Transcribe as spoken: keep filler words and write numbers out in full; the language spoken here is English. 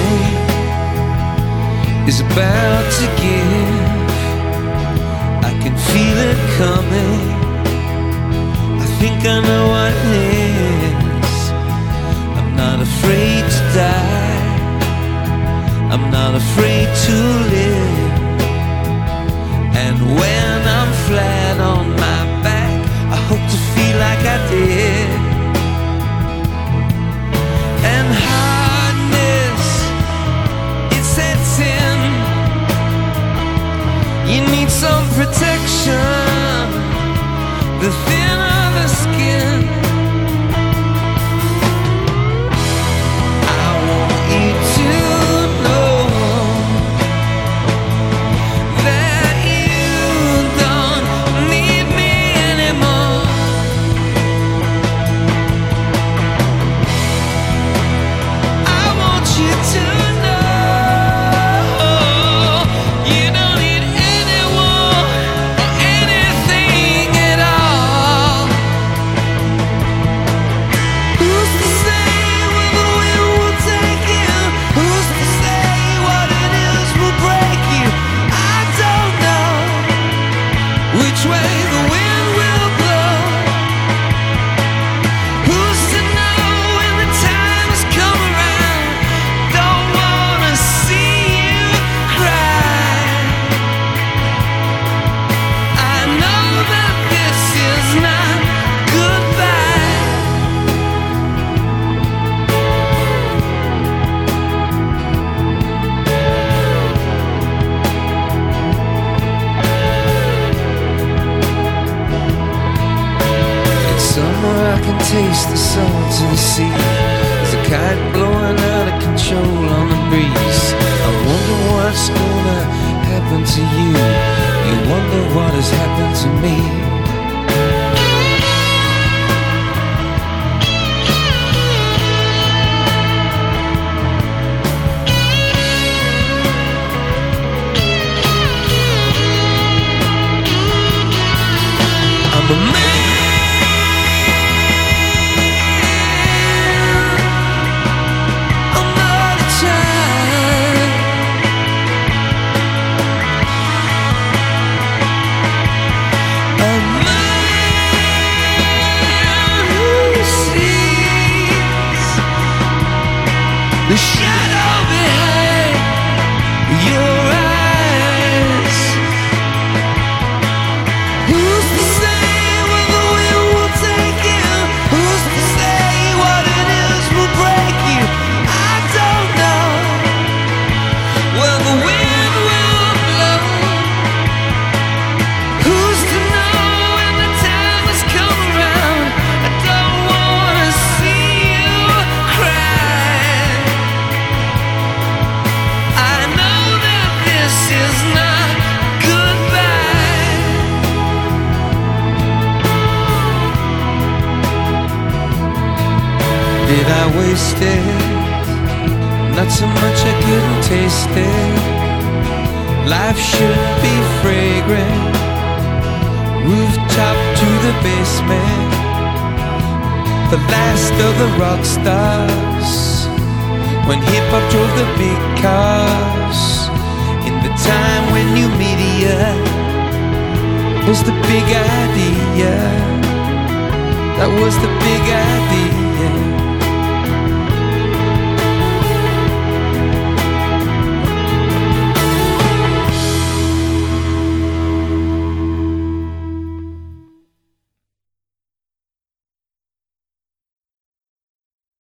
something is about to give. I can feel it coming. I think I know what it is. I'm not afraid to die. I'm not afraid to live. And when I'm flat on my back, I hope to feel like I did. And hardness, it sets in. You need some protection, the thinner the skin. I want you to know that you don't need me anymore. I want you to know you don't need anyone or anything at all. Who's to say where the wind will take you? Who's to say what it is will break you? I don't know which way the wind will blow. Who's to know when the time has come around? Don't wanna see you cry. I know that this is not goodbye. It's summer, I can taste the salt of the sea. There's a kite blowing out of control on the breeze. I wonder what's gonna happen to you. You wonder what has happened to me. I'm a man. I'm not a child. A man who sees the shadow behind your eyes. Who's to say where the wind will take you? Who's to say what it is will break you? I don't know where the wind will blow. Who's to know when the time has come around? I don't wanna see you cry. I know that this is not goodbye. Did I waste it? Not so much I couldn't taste it. Life should be fragrant. Rooftop to the basement. The last of the rock stars. When hip-hop drove the big cars. In the time when new media was the big idea. That was the big idea.